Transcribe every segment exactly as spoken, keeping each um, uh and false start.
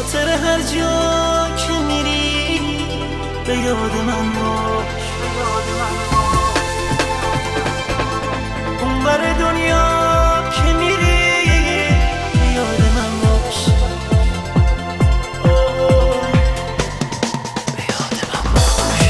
خاطر هر جا که میری به یاد من باش، اون بر دنیا که میری به یاد من باش، به یاد من باش.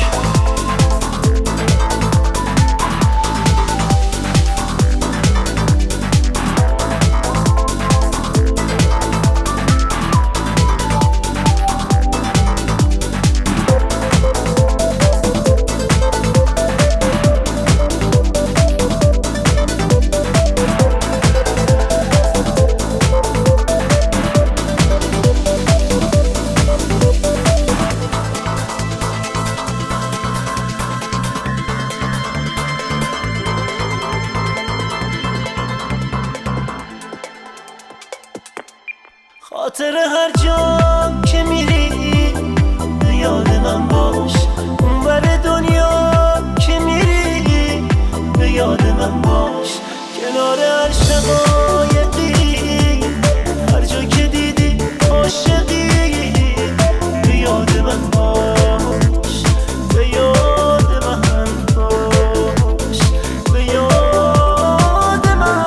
خاطر هر جا که میری به یاد من باش، اون بر دنیا که میری به یاد من باش، کنار هر شقایقی هر جا که دیدی عاشقی به یاد من باش، به یاد من باش، به یاد من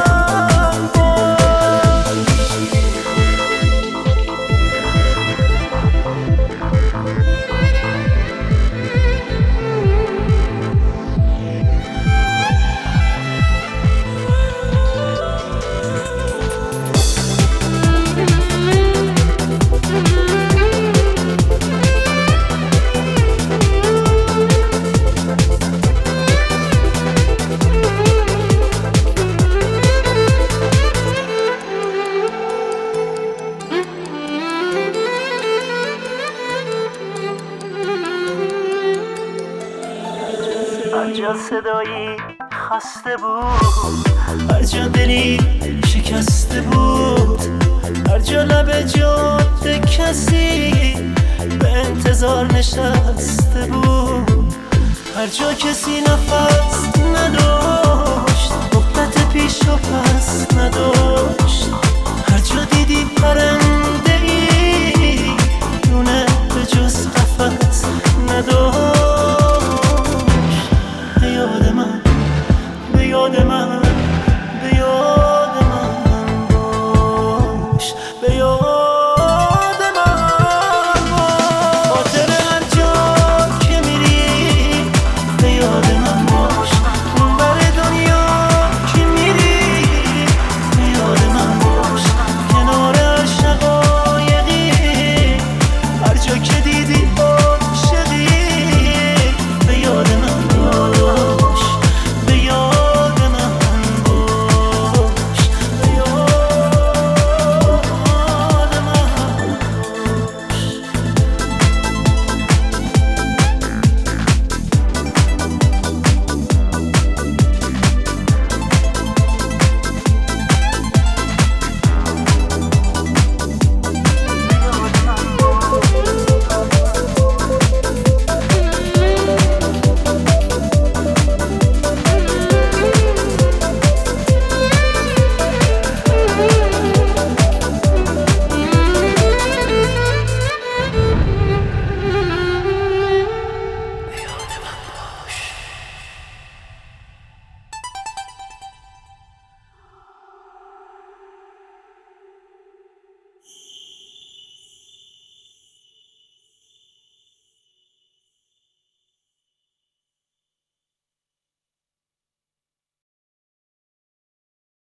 هر جا صدایی خسته بود، هر جا دلی شکسته بود، هر جا لب جاده کسی به انتظار نشسته بود، هر جا کسی نفس نداشت، مدت پیش و پس نداشت، هر جا دیدی پرنده ای دونه به جز قفس نداشت، به یاد من، به یاد من